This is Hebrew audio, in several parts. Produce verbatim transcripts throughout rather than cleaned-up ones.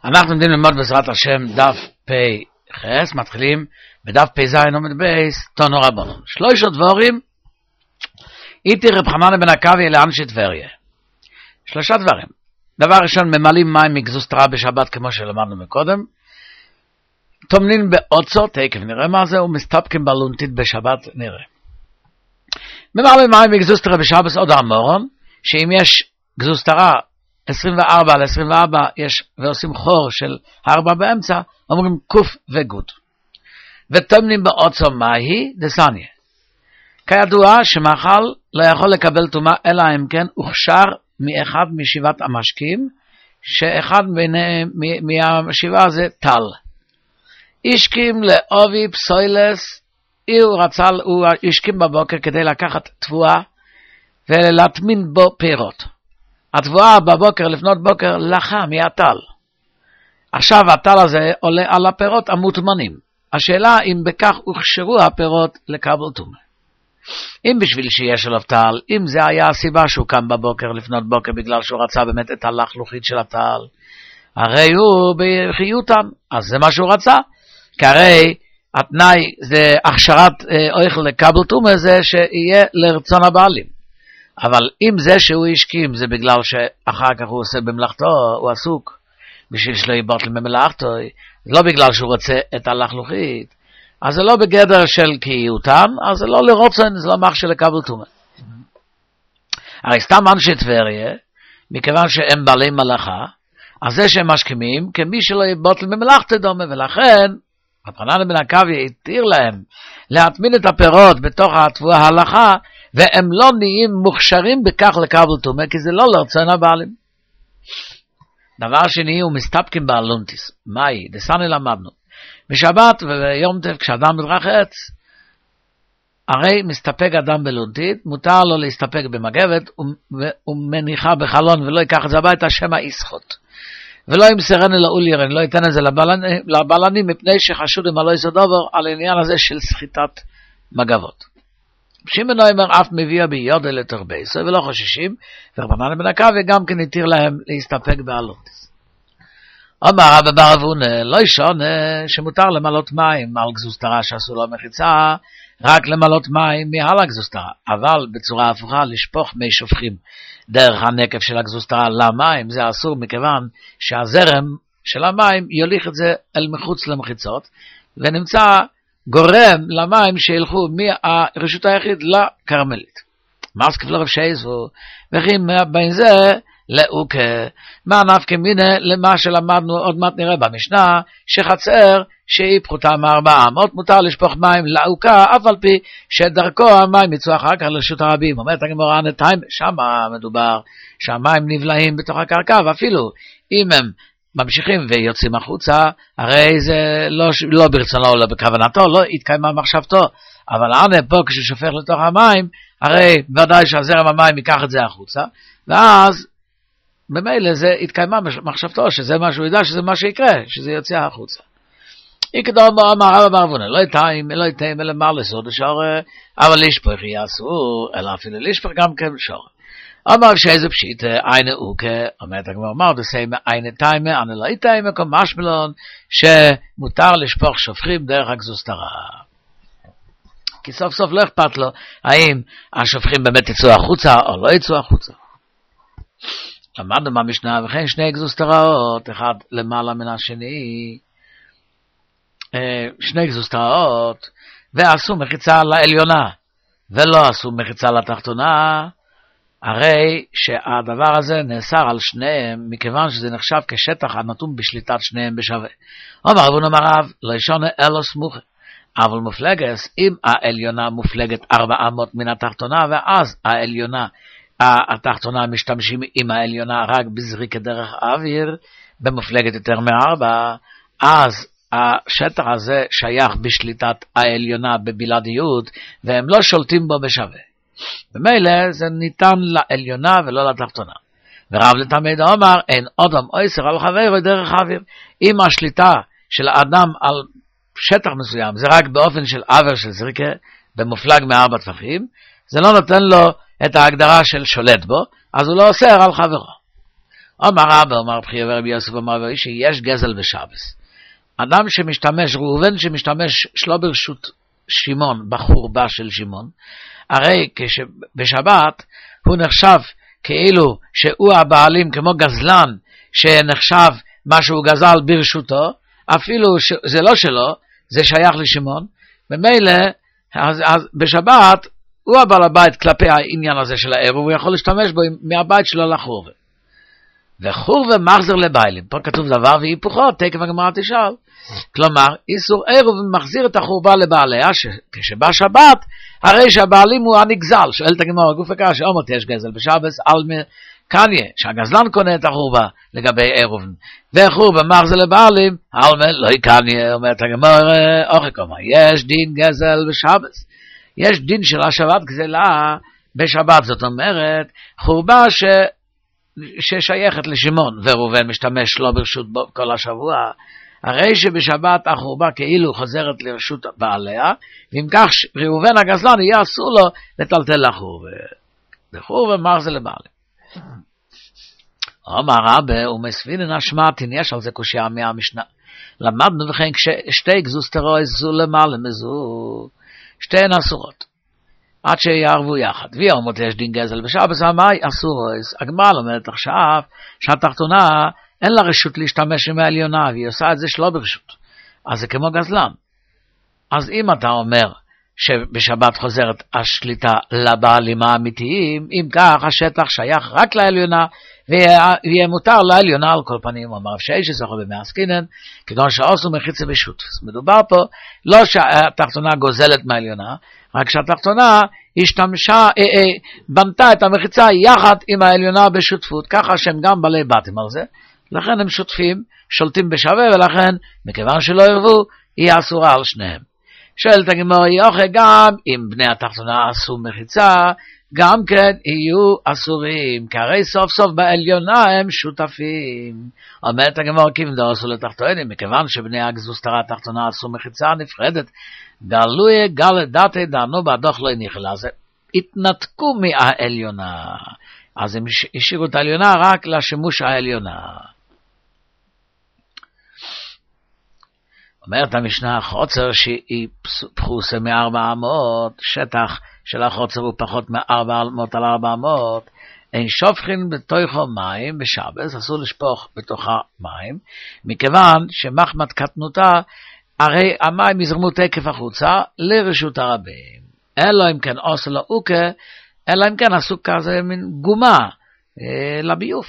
אנחנו עומדים ללמוד בעזרת השם דף פ"ח, מתחילים בדף פ"ז עמוד בייס, תנו רבנו. שלושה דבורים, איתי רב חנניה בן עכביה לאנשי טבריה. שלושה דברים. דבר ראשון, ממלאים מים מגזוסטרה בשבת כמו שלמדנו מקודם. טומנים באוצו, תכף נראה מה זה, ומסתפקים בלונטית בשבת נראה. ממלאים מים מגזוסטרה בשבת עוד המורון, שאם יש גזוסטרה עשרים וארבע על עשרים וארבע יש, ועושים חור של ארבע באמצע, אומרים קוף וגוד. וטומנים באוצו מהי דסניה. כידוע שמאכל לא יכול לקבל טומאה אלא אם כן הוכשר מאחד משבעת המשקים, שאחד מהשבעה זה טל. השכים לאובי פסוילס, הוא רצה, הוא השכים בבוקר כדי לקחת תבואה ולהטמין בו פירות. התבואה בבוקר, לפנות בוקר, לחה מהטל. עכשיו הטל הזה עולה על הפירות המוטמנים. השאלה אם בכך הוכשרו הפירות לקבל טומאה. אם בשביל שיש עליו טל, אם זה היה הסיבה שהוא קם בבוקר, לפנות בוקר, בגלל שהוא רצה באמת את הלחלוכית של הטל, הרי הוא בחיותם, אז זה מה שהוא רצה. כי הרי התנאי זה הכשרת אוכל לקבל טומאה, זה שיהיה לרצון הבעלים. אבל אם זה שהוא השכים, זה בגלל שאחר כך הוא עושה במלאכתו, הוא עסוק, בשביל שלא יבוטל ממלאכתו, לא בגלל שהוא רוצה את הלחלוכית, אז זה לא בגדר של קיותם, אז זה לא לרוצן, זה לא מחשב לקבל טומאה. הרי סתם אנשי טבריה, מכיוון שהם בעלי מלאכה, אז זה שהם משכימים, כמי שלא יבוטל ממלאכתו דומה, ולכן, רב חנניה בן עכביה התיר להם להטמין את הפירות בתוך התבואה ההלכה, והם לא נהיים מוכשרים בכך לקבל טומאה, כי זה לא לרצון הבעלים. דבר שני, הוא מסתפקים באלונטיס. מהי? דסני למדנו. בשבת וביום טף, כשאדם מתרחץ, הרי מסתפק אדם בלונטית, מותר לו להסתפק במגבת, ומניחה בחלון ולא ייקח את זה הביתה, שמא יסחוט. ולא ימסרני לאולירן, לא ייתן את זה לבלנים, לבלנים מפני שחשוד אם לא יסוד עובר על העניין הזה של סחיטת מגבות. שמעון אומר אף מביאה ביודע לתרבייסו ולא חוששים, ורב חנניה בן עכביה גם כן התיר להם להסתפק באלונטיס. אמר רב בר אבונה, לא ישונה שמותר למלות מים על גזוסטרה שעשו לו מחיצה, רק למלות מים מעל הגזוסטרה, אבל בצורה הפוכה לשפוך מי שופכים דרך הנקב של הגזוסטרה למים, זה אסור מכיוון שהזרם של המים יוליך את זה אל מחוץ למחיצות, ונמצא גורם למים שילכו מהרשות היחיד לקרמלית. מסקף לרב שייזו, וכי בין זה לאוקה, מה נפקא מינה למה שלמדנו עוד מעט נראה במשנה, שחצר שהיא פחותה מארבע אמות, מותר לשפוך מים לאוקה, אף על פי שדרכו המים יצאו אחר כך לרשות הרבים. אומרת הגמרא הנתיים, שם מדובר שהמים נבלעים בתוך הקרקע, ואפילו אם הם ממשיכים ויוצאים החוצה, הרי זה לא, לא ברצונו או לא בכוונתו, לא התקיימה מחשבתו, אבל הנה פה כשהוא שופך לתוך המים, הרי ודאי שהזרם המים ייקח את זה החוצה, ואז במילא זה התקיימה מחשבתו, שזה מה שהוא ידע, שזה מה שיקרה, שזה יוצא החוצה. יקדום אמר רב בר אבונה, לא יתאים, לא יתאים, אלא מה לסוד השור, אבל לשפוך יהיה אסור, אלא אפילו לשפוך גם כן שור. אמר שאיזה פשיט, אינה אוקה, אומרת הגמרא, אמר דסיימה, אינה תיימה, אני לא יתיימה, כמו משמלון, שמותר לשפוך שופכים דרך הגזוסטרה. כי סוף סוף לא אכפת לו, האם השופכים באמת יצאו החוצה, או לא יצאו החוצה. למדנו במשנה, וכן שני גזוסטראות, אחד למעלה מן השני, שני גזוסטראות, ועשו מחיצה לעליונה, ולא עשו מחיצה לתחתונה, הרי שהדבר הזה נאסר על שניהם, מכיוון שזה נחשב כשטח הנתון בשליטת שניהם בשווה. אומר רבנו מרב, לא ישונה אלו סמוכה, אבל מופלגס, אם העליונה מופלגת ארבע אמות מן התחתונה, ואז העליונה, התחתונה משתמשים עם העליונה רק בזריקת דרך האוויר, במופלגת יותר מארבע, אז השטח הזה שייך בשליטת העליונה בבלעדיות, והם לא שולטים בו בשווה. במילא זה ניתן לעליונה ולא לתחתונה. ורב לתלמיד אומר, אין אדם אוסר על חברו דרך האוויר. אם השליטה של האדם על שטח מסוים, זה רק באופן של עבר של זריקה, במופלג מארבע טפחים, זה לא נותן לו את ההגדרה של שולט בו, אז הוא לא אוסר על חברו. אומר רבא, אומר רב חייא ורבי יוסף, אומר רבי שיש גזל בשבס. אדם שמשתמש, ראובן שמשתמש שלא ברשות שמעון, בחורבה של שמעון, הרי כשבשבת הוא נחשב כאילו שהוא הבעלים כמו גזלן שנחשב מה שהוא גזל ברשותו, אפילו שזה לא שלו, זה שייך לשמעון, ומילא אז, אז בשבת הוא הבעל הבית כלפי העניין הזה של הערב, הוא יכול להשתמש בו מהבית שלו לחורבה. וחורבה מחזר לבעלים, פה כתוב דבר והיפוכו, תקף הגמרא תשאל. כלומר, איסור ערב מחזיר את החורבה לבעליה, כשבא שבת, הרי שהבעלים הוא הנגזל. שואלת הגמרא, גוף הקש, אומרת יש גזל בשבס, על קניה, שהגזלן קונה את החורבה לגבי ערב. וחורבה מחזר לבעלים, על לא קניה, אומרת הגמרא, אוכל כלומר, יש דין גזל בשבס. יש דין של השבת גזלה בשבת, זאת אומרת, חורבה ש... ששייכת לשמעון, וראובן משתמש לא ברשות כל השבוע, הרי שבשבת החורבה כאילו חוזרת לרשות בעליה, ואם כך ראובן הגזלן יהיה אסור לו לטלטל לחורבה. לחורבה מחזר לבעלים. אומר רבא, ומספינן השמעתין, יש על זה קושיה מהמשנה. למדנו וכן כששתי גזוסטרוי זו למעלה מזו, שתיהן אסורות. עד שיערבו יחד. ויאמרת יש דין גזל בשבס, המאי אסורויס. הגמרא אומרת עכשיו שהתחתונה אין לה רשות להשתמש עם העליונה, והיא עושה את זה שלא ברשות. אז זה כמו גזלן. אז אם אתה אומר שבשבת חוזרת השליטה לבעלים האמיתיים, אם כך השטח שייך רק לעליונה, ויהיה מותר לעליונה על כל פנים, אמר שאיש שזוכר במעסקינן, כגון שעושו מחיצה בשוט. מדובר פה לא שהתחתונה גוזלת מהעליונה, רק שהתחתונה השתמשה, אה, אה, בנתה את המחיצה יחד עם העליונה בשותפות, ככה שהם גם בעלי בתים על זה, לכן הם שותפים, שולטים בשווה, ולכן, מכיוון שלא ירבו, היא אסורה על שניהם. שואלת הגמרא, יוכל גם אם בני התחתונה עשו מחיצה, גם כן יהיו אסורים, כי הרי סוף סוף בעליונה הם שותפים. אומרת הגמרא, כי אם דרסו לתחתונים, מכיוון שבני הגזוסטרה התחתונה עשו מחיצה נפרדת, דלוי גל דתי דנו בעדוך לא נכלה, אז התנתקו מהעליונה, אז הם השאירו את העליונה רק לשימוש העליונה. אומרת המשנה, חוצר שהיא פחוסה מארבע אמות, שטח של החוצר הוא פחות מארבע אמות על ארבע אמות, אין שופכין בתוכו מים בשבס, אסור לשפוך בתוכה מים, מכיוון שמחמת קטנותה, הרי המים יזרמו תקף החוצה לרשות הרבים. אלא אם כן עושה לו אוקה, אלא אם כן עשו כזה מין גומה אה, לביוף.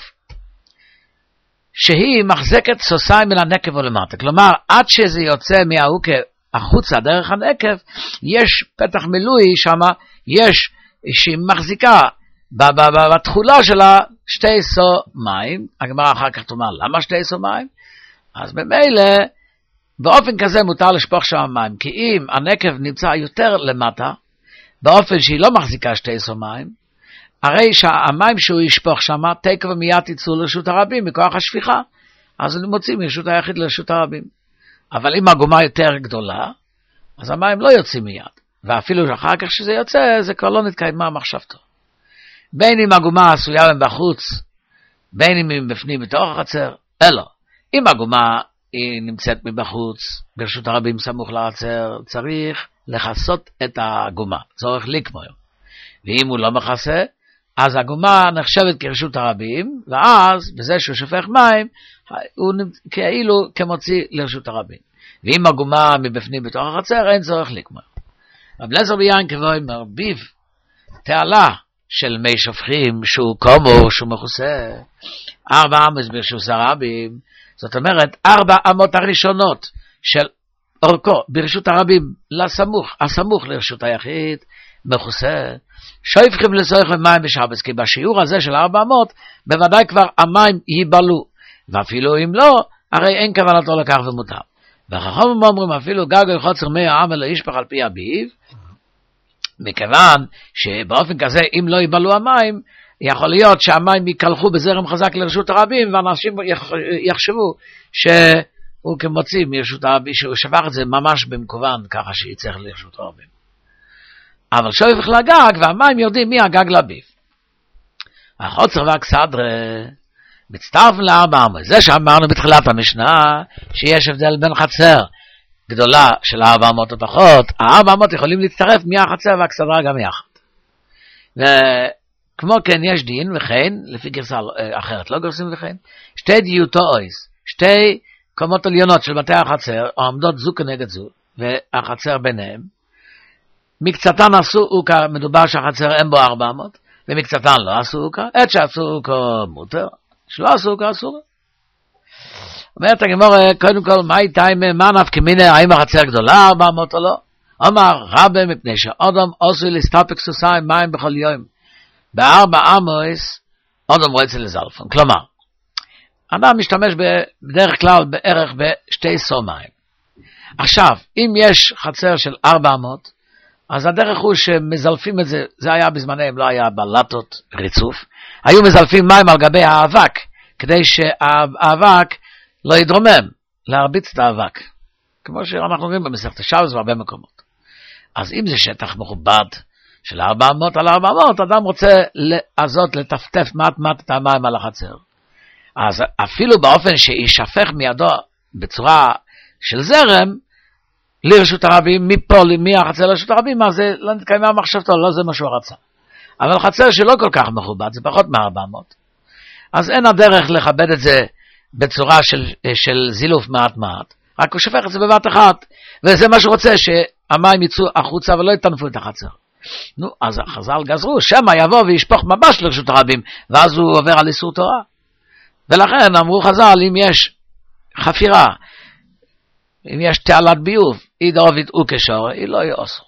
שהיא מחזקת סוסיים מן הנקב ולמטה. כלומר, עד שזה יוצא מהאוקה החוצה דרך הנקב, יש פתח מילוי שם, יש שהיא מחזיקה בתחולה שלה שתי סו מים. הגמרא אחר כך תאמר, למה שתי סו מים? אז במילא, באופן כזה מותר לשפוך שם מים, כי אם הנקב נמצא יותר למטה, באופן שהיא לא מחזיקה שתי סו מים, הרי שהמים שהוא ישפוך שם, תקף ומיד יצאו לרשות הרבים מכוח השפיכה, אז הם מוצאים מרשות היחיד לרשות הרבים. אבל אם הגומה יותר גדולה, אז המים לא יוצאים מיד, ואפילו אחר כך שזה יוצא, זה כבר לא נתקיימה מחשבתו. בין אם הגומה עשויה מבחוץ, בין אם היא בפנים בתוך החצר, אלא, אם הגומה היא נמצאת מבחוץ, ברשות הרבים סמוך לחצר, צריך לחסות את הגומה, צורך לקמור. ואם הוא לא מכסה, אז הגומה נחשבת כרשות הרבים, ואז בזה שהוא שופך מים, הוא כאילו כמוציא לרשות הרבים. ואם הגומה מבפנים בתוך החצר, אין צורך לקמור. רב אליעזר ביין כבוי מרביב תעלה של מי שופכים שהוא קומו, שהוא מכוסה, ארבע אמות ברשות הרבים, זאת אומרת, ארבע אמות הראשונות של אורכו ברשות הרבים לסמוך, הסמוך לרשות היחיד, מכוסה, שופכים לצורך מים בשבס, כי בשיעור הזה של ארבע אמות, בוודאי כבר המים ייבלו, ואפילו אם לא, הרי אין כוונתו לקח ומותר. והחכמים אומרים, אפילו גגל חוצר מי העם אלא ישפך על פי אביו, מכיוון שבאופן כזה, אם לא ייבלו המים, יכול להיות שהמים יקלחו בזרם חזק לרשות הרבים, ואנשים יחשבו שהוא כמוציא מרשות הרבים, שהוא שפך את זה ממש במכוון, ככה שיצטרך לרשות הרבים. אבל שופך לגג, והמים יורדים מהגג לביב. החוצר והאכסדרה, מצטרף לארבע אמות. זה שאמרנו בתחילת המשנה, שיש הבדל בין חצר גדולה של ארבע אמות או פחות, הארבע אמות יכולים להצטרף מהחצר והאכסדרה גם יחד. וכמו כן יש דין וכן, לפי גרסה אחרת לא גרסים וכן, שתי דיוטויס, שתי קומות עליונות של בתי החצר, עומדות זו כנגד זו, והחצר ביניהם, מקצתן עשו אוקה, מדובר שהחצר אין בו ארבע אמות, ומקצתן לא עשו אוקה, את שעשו אוקה מותר, שלא עשו אוקה אסור. אומרת הגמרא, קודם כל, מה איתה, מה נפקא מינה, האם החצר גדולה ארבע אמות או לא? אמר רבי מפני שאדם עשוי להסתפק סוסיים מים בכל יום, בארבע אמות, אדם רוצה לזלפון. כלומר, אדם משתמש בדרך כלל בערך בשתי סו מים. עכשיו, אם יש חצר של ארבע אמות, אז הדרך הוא שמזלפים את זה, זה היה בזמנם, לא היה בלטות ריצוף, היו מזלפים מים על גבי האבק, כדי שהאבק לא ידרומם, להרביץ את האבק, כמו שאנחנו רואים במסכת שבס והרבה מקומות. אז אם זה שטח מכובד של ארבע אמות על ארבע אמות, אדם רוצה לעזות, לטפטף מעט מעט את המים על החצר. אז אפילו באופן שישפך מידו בצורה של זרם, לרשות הרבים, מפה מהחצר לרשות הרבים, אז זה לא נתקיימה מחשבתו, לא זה מה שהוא רצה. אבל חצר שלא כל כך מכובד, זה פחות מ-ארבע מאות. אז אין הדרך לכבד את זה בצורה של, של זילוף מעט מעט, רק הוא שופך את זה בבת אחת, וזה מה שהוא רוצה, שהמים יצאו החוצה ולא יטנפו את החצר. נו, אז החז"ל גזרו, שמא יבוא וישפוך ממש לרשות הרבים, ואז הוא עובר על איסור תורה. ולכן אמרו חז"ל, אם יש חפירה, אם יש תעלת ביוב, אי דאוביד וקשור, היא לא יעשו.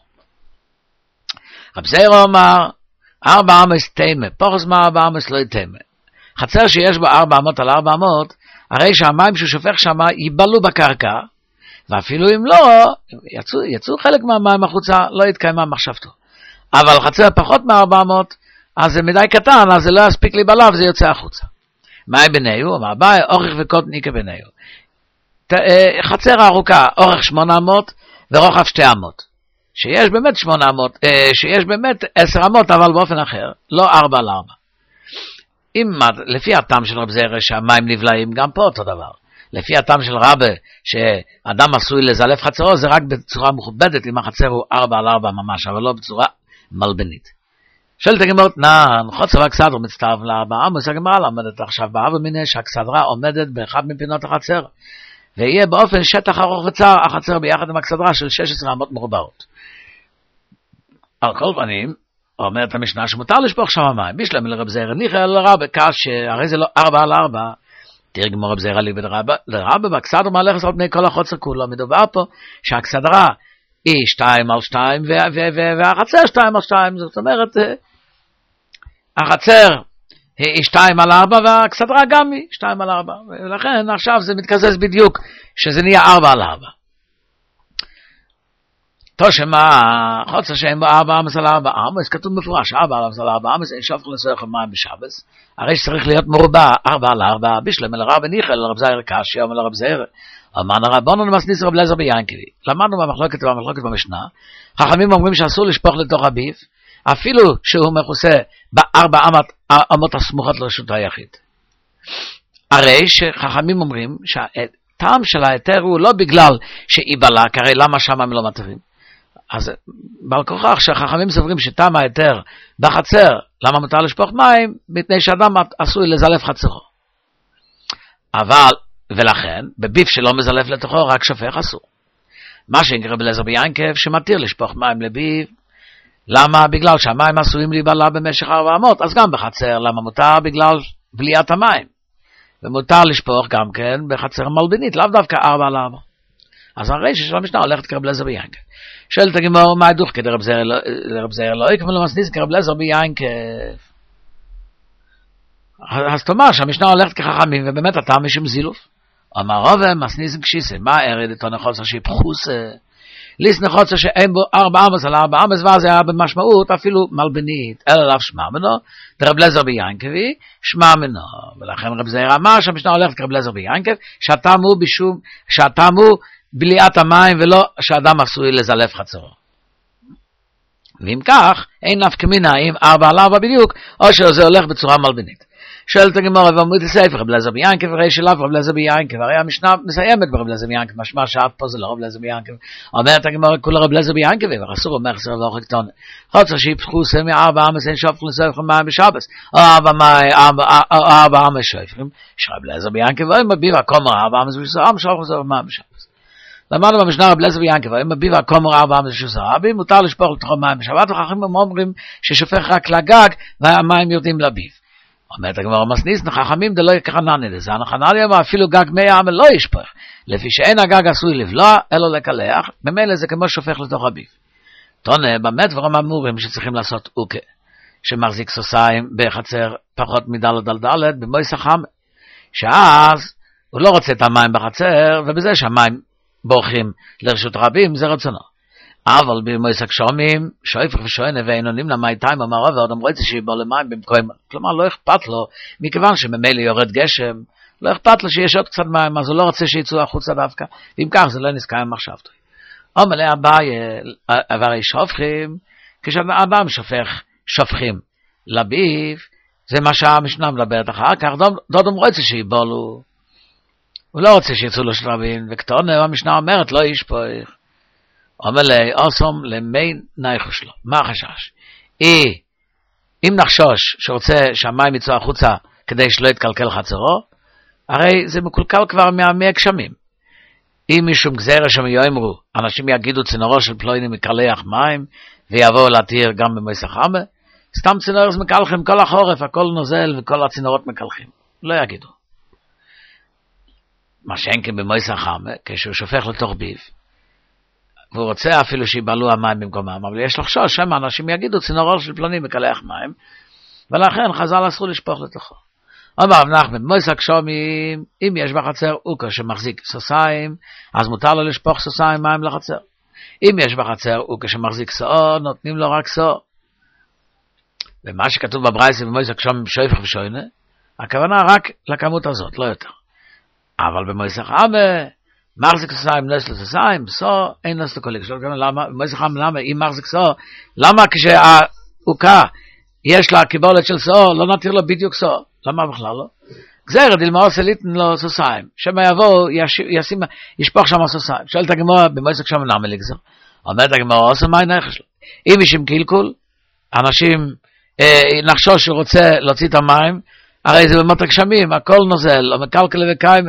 רב זיירו אמר, ארבע אמות תימה, פוחס מארבע אמות לא תימה. חצר שיש בו ארבע אמות על ארבע אמות, הרי שהמים שהוא שופך שם ייבלו בקרקע, ואפילו אם לא, יצאו, יצאו חלק מהמים החוצה, לא יתקיימה מחשבתו. אבל חצר פחות מארבע אמות, אז זה מדי קטן, אז זה לא יספיק להיבלה וזה יוצא החוצה. מהי ביניהו? אמר ביי, אורך וקוטניקה ביניהו. חצר ארוכה, אורך שמונה מאות ורוחב שתי אמות. שיש באמת שמונה מאות, שיש באמת עשר אמות, אבל באופן אחר, לא ארבע על ארבע. אם, לפי הטעם של רב זיירה שהמים נבלעים, גם פה אותו דבר. לפי הטעם של רבי, שאדם עשוי לזלף חצרו, זה רק בצורה מכובדת, אם החצר הוא ארבע על ארבע ממש, אבל לא בצורה מלבנית. שואלת הגמרא, נען, חוצר והאכסדרה מצטרף לארבע אמות, הגמרא למדת עכשיו בארבע מיניה, שהאכסדרה עומדת באחד מפינות החצר, ויהיה באופן שטח ארוך וצר, החצר ביחד עם האכסדרה של שש עשרה אמות מרובעות. על כל פנים, אומרת המשנה שמותר לשפוך שם מים, בשלם לרב זיירה ניחא לרבי, שהרי זה לא ארבע על ארבע, תרגמו רב זיירה ליבד רבא, לרבא באכסדרה מהלך על פני כל החוצר כולו, מדובר פה שהאכסדרה היא שתיים על שתיים, והחצר שתיים על שתיים, זאת אומרת, החצר היא שתיים על ארבע, והאכסדרה גם היא שתיים על ארבע, ולכן עכשיו זה מתקזז בדיוק, שזה נהיה ארבע על ארבע. תושמה, חוצה שאין בו ארבע אמס על ארבע אמס, כתוב מפורש, ארבע אמס על ארבע אמס, אין שופך לסורך מים בשבס, הרי שצריך להיות מרובע, ארבע על ארבע, בשלם אל רבי ניחא, לרב זיירה קשיא, אומר לרב זיירה, אמרנו רבנו למסניס רב אליעזר ביענקבי, למדנו במחלוקת ובמחלוקת במשנה, חכמים אומרים שאסור לשפוך לתוך הביב, אפילו שהוא מכוסה בארבע אמות הסמוכות לרשות היחיד. הרי שחכמים אומרים שהטעם של ההיתר הוא לא בגלל שאיבלה, כי הרי למה שם הם לא מתרים. אז בעל כוכך שהחכמים סוברים שטעם ההיתר בחצר, למה מותר לשפוך מים? מפני שאדם עשוי לזלף חצרו. אבל, ולכן, בביף שלא מזלף לתוכו, רק שופך אסור. מה שנקרא בלעזר ביענקב, שמתיר לשפוך מים לביב, למה? בגלל שהמים עשויים להיבלע במשך ארבע אמות, אז גם בחצר, למה מותר? בגלל בליעת המים. ומותר לשפוך גם כן בחצר מלבנית, לאו דווקא ארבע על ארבע. אז הרי של המשנה הולכת כרב אליעזר ביענקב. שואלת הגמרא, מה הדוך כדי רב זיירה לא יקבל למסניס כרב אליעזר ביענקב? אז תאמר שהמשנה הולכת כחכמים, ובאמת הטעם משום זילוף. אמר רבי, מסניס קשיסה, מה ארד איתו נחוצה שיפחוס? ליס נחוצה שאין בו ארבע אמס על ארבע אמס, ואז היה במשמעות אפילו מלבנית, אלא לאו שמע מנו, דרב אליעזר ביענקבי, שמע מנו. ולכן רב זיירה אמר שהמשנה הולכת כרב אליעזר ביענקב, שהטעם הוא בשום, שהטעם הוא בליעת המים, ולא שאדם עשוי לזלף חצרו. ואם כך, אין נפקא מינה אם ארבע על ארבע בדיוק, או שזה הולך בצורה מלבנית. שואלת הגמרא בעמוד הספר, רב אליעזר ביענקב, הרי שלאו רב אליעזר ביענקב, הרי המשנה מסיימת ברב אליעזר ביענקב, משמע שאף פה זה לא רב אליעזר ביענקב, אומרת הגמרא כולה רב אליעזר ביענקב, ורסור אומר חסר ואוכל קטון, חוצר שיפתחו סמי ארבע אמס אין שופכים לספר מים בשבס, או ארבע אמס שופכים, שרב אליעזר ביענקב, ואם מביב הקומר ארבע אמס ושופכים שופכים מים בשבס. למדנו במשנה רב אליעזר ביענקב, אם מביב הקומר ארבע אמס ושופכים, מותר לשפוך לתוכו מים בשבת, וחכמים אומרים ששופך רק לגג והמים יורדים לביב. אומרת הגמרא מסניס, חכמים דלא יקרנני לזה, הנחנני אמר אפילו גג מי העם לא ישפוך, לפי שאין הגג עשוי לבלוע, אלא לקלח, ממילא זה כמו שופך לתוך הביב. תונה, באמת דברים אמורים שצריכים לעשות אוקה, שמחזיק סוסיים בחצר פחות מדלת על דלת, במויס החם, שאז הוא לא רוצה את המים בחצר, ובזה שהמים בורחים לרשות רבים, זה רצונו. אבל במויס הקשומים, שויפך ושואנה ואין עונים למי טיים אמרה, ואודם רואה שיבוא למים במקום, כלומר לא אכפת לו, מכיוון שממילא יורד גשם, לא אכפת לו שיש עוד קצת מים, אז הוא לא רוצה שיצאו החוצה דווקא, ואם כך זה לא נזכר עם מחשבתו. אומר לי הבאי, אבל שופכים, כשאדם שופך, שופכים לביב, זה מה שהמשנה מדברת אחר כך, דודם רואה שיבולו, הוא לא רוצה שיצאו לו שלבים, וקטונה, המשנה אומרת, לא ישפוך. אומר לי, אוסום למי נייחו שלו. מה החשש? אי, אם נחשוש שרוצה שהמים יצאו החוצה כדי שלא יתקלקל חצרו, הרי זה מקולקל כבר מהמי הגשמים. אם משום גזירה שם יאמרו, אנשים יגידו צינורו של פלויני מקלח מים, ויבואו להתיר גם במויס החמה, סתם צינורות מקלחים כל החורף, הכל נוזל וכל הצינורות מקלחים. לא יגידו. מה שאין כן במויס החמה, כשהוא שופך לתוך ביב, והוא רוצה אפילו שיבלו המים במקומם, אבל יש לחשוש שם אנשים יגידו צינורו של פלוני מקלח מים, ולכן חז"ל אסור לשפוך לתוכו. אמר רב נחמן, מויס הקשומים, אם יש בחצר אוקה שמחזיק סוסיים, אז מותר לו לשפוך סוסיים מים לחצר. אם יש בחצר אוקה שמחזיק סאו, נותנים לו רק סאו. ומה שכתוב בברייתא במויס הקשומים שויפך ושואנה, הכוונה רק לכמות הזאת, לא יותר. אבל במויס החמה, מחזיק סוסיים, נס לסוסיים, סאו, אין נס לקוליק. למה? במויס החמה, למה? אם מחזיק סאו, למה כשהאוקה יש לה קיבולת של סאו, לא נתיר לו בדיוק סאו? למה בכלל לא? גזירת דילמה עושה ליתן לו סוסיים, שמה יבוא, ישים, ישפוך שם סוסיים. שואלת הגמרא, במויס הקשומים למה לגזר? אומרת הגמרא, עושה מים נחש לו. אם ישים קילקול, אנשים אה, נחשוש שרוצה להוציא את המים, הרי זה במות הגשמים, הכל נוזל, או מקלקל וקיימה.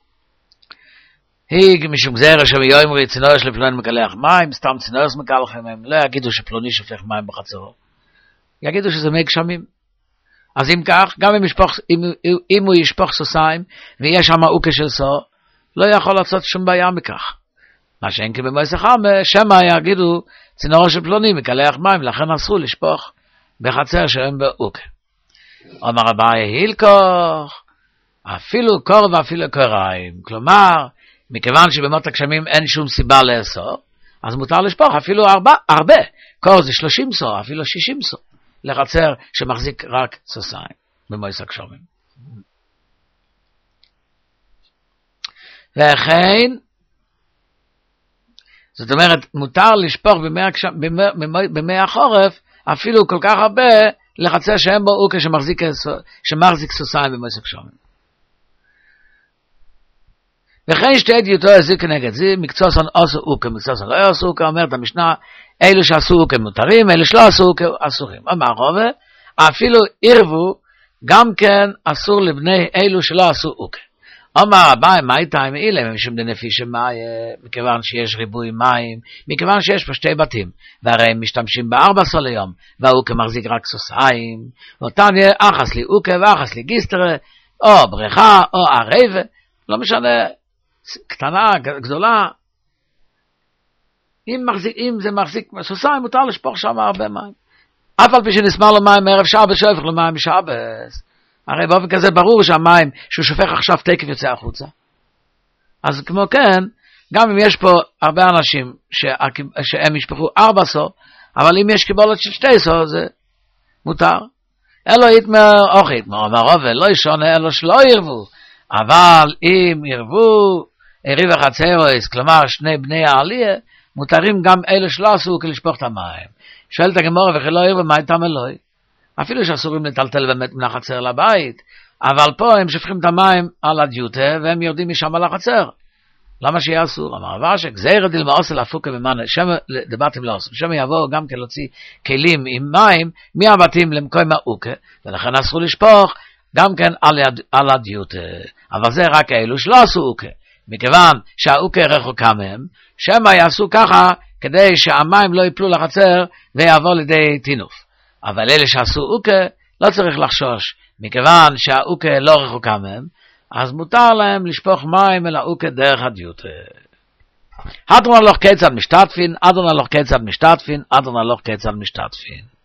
היא משום גזירה שמיומרי צינורס לפלוני מקלח מים, סתם צינורס מקלחים, הם לא יגידו שפלוני שופך מים בחצרו, יגידו שזה מי גשמים. אז אם כך, גם אם, ישפוך, אם, אם הוא ישפוך סוסיים, ויש שם אוקה של סו, לא יכול לעשות שום בעיה מכך. מה שאין כי במויס החמה, שמה יגידו צינורס של פלוני מקלח מים, לכן אסור לשפוך בחצר שהם באוקה. אומר הבאי הילקוך, אפילו קור ואפילו קוריים, כלומר, מכיוון שבמות הגשמים אין שום סיבה לאסור, אז מותר לשפוך אפילו הרבה, הרבה. קור זה שלושים סו, אפילו שישים סו, לחצר שמחזיק רק סוסיים במויס הקשומים. וכן, זאת אומרת, מותר לשפוך במי, הגשם, במי, במי, במי החורף, אפילו כל כך הרבה, לחצר שאין בו אוקה שמחזיק, שמחזיק סוסיים במויס הקשומים. וכן שתי עדיותו זה כנגד זה, מקצוע סון עשו אוקה, מקצוע סון לא עשו אוקה, אומרת המשנה, אלו שעשו אוקה מותרים, אלו שלא עשו אוקה אסורים. אמר רובה, אפילו ערבו, גם כן אסור לבני אלו שלא עשו אוקה. אמר הבאי, מה איתה עם אילם, משום דנפיש מים, מכיוון שיש ריבוי מים, מכיוון שיש פה שתי בתים, והרי הם משתמשים בארבע סול ליום, והאוקה מחזיק רק סוסיים, ואותן יהיה אחס לי אוקה ואחס לי גיסטרה, או בריכה, או ערבה, לא משנה, קטנה, גדולה, אם, מחזיק, אם זה מחזיק סוסיים, מותר לשפוך שם הרבה מים. אף על פי שנסמר לו מים מערב שבת, שופך לו מים משבת. הרי באופן כזה ברור שהמים שהוא שופך עכשיו תקף יוצא החוצה. אז כמו כן, גם אם יש פה הרבה אנשים שהם ישפכו ארבע סו, אבל אם יש קיבולת של שתי סו, זה מותר. אלו יתמר, אוכי יתמר, אמר רובל, לא ישונה, אלו שלא ירבו. אבל אם ירבו, עריב החצרויס, כלומר שני בני העלייה, מותרים גם אלה שלא עשו כלשפוך את המים. שואלת הגמרא, וכי לא ירבו, מה איתם אלוהי? אפילו שאסורים לטלטל באמת מן החצר לבית, אבל פה הם שופכים את המים על הדיוטה, והם יורדים משם על החצר. למה שיהיה אסור? אמר ורשק, גזירא דילמה עושה להפוקה במאנה, שם דבטים לא עושים, שם יבואו גם כן להוציא כלים עם מים, מהבתים למקום האוקה, ולכן אסור לשפוך גם כן על, יד, על הדיוטה. אבל זה רק אלו שלא עשו אוקה, מכיוון שהאוקה רחוקה מהם, שם יעשו ככה, כדי שהמים לא ייפלו לחצר, ויעבור לידי טינוף. אבל אלה שעשו אוקה, לא צריך לחשוש, מכיוון שהאוקה לא רחוקה מהם, אז מותר להם לשפוך מים אל האוקה דרך הדיוטה. אדון הלוך כיצד משתתפין, אדון הלוך כיצד משתתפין, אדון הלוך כיצד משתתפין.